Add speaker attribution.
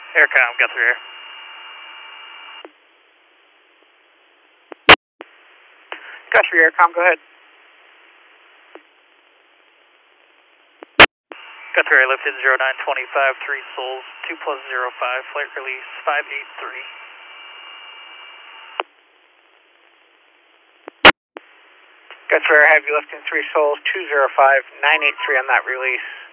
Speaker 1: Aircom, got through air. Got through Aircom, go ahead. Got through air, lifted 0925, 3 souls, 2 plus 05, flight release 583. Got through air, have you lifting 3 souls, 205, 983 on that release.